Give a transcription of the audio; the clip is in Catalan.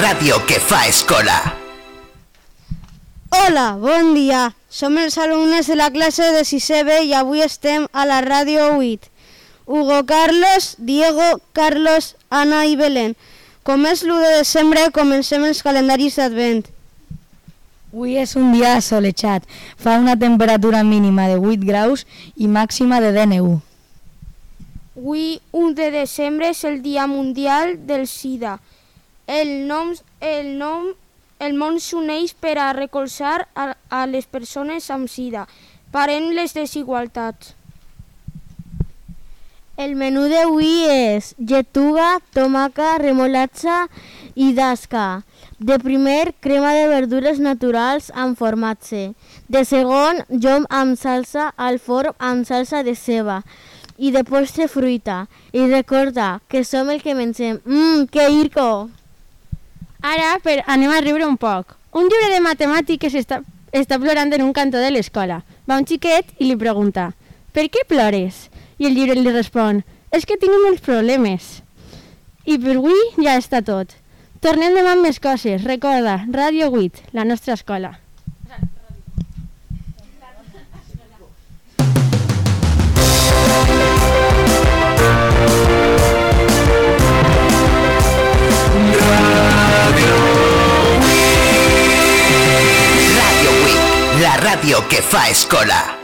ràdio que fa escola. Hola, bon dia. Som els alumnes de la classe de 6è B i avui estem a la ràdio 8. Hugo, Carlos, Diego, Carlos, Anna i Belén. Com és l'1 de desembre, comencem els calendaris d'Advent. Avui és un dia assolellat. Fa una temperatura mínima de 8 graus i màxima de 10. Avui, 1 de desembre, és el Dia Mundial del SIDA. El món s'uneix per a recolzar a les persones amb SIDA. Parem les desigualtats. El menú d'avui és lletuga, tomaca, remolatxa i dasca. De primer, crema de verdures naturals amb formatge. De segon, llom amb salsa al forn amb salsa de ceba. I de postre, fruita. I recorda que som el que mengem. Que irco! Ara anem a riure un poc. Un llibre de matemàtiques està plorant en un cantó de l'escola. Va un xiquet i li pregunta: «Per què plores?» I el llibre li respon: «És que tinc molts problemes». I per avui ja està tot. Tornem demà amb més coses. Recorda, Ràdio 8, la nostra escola. Ràdio 8, la ràdio que fa escola.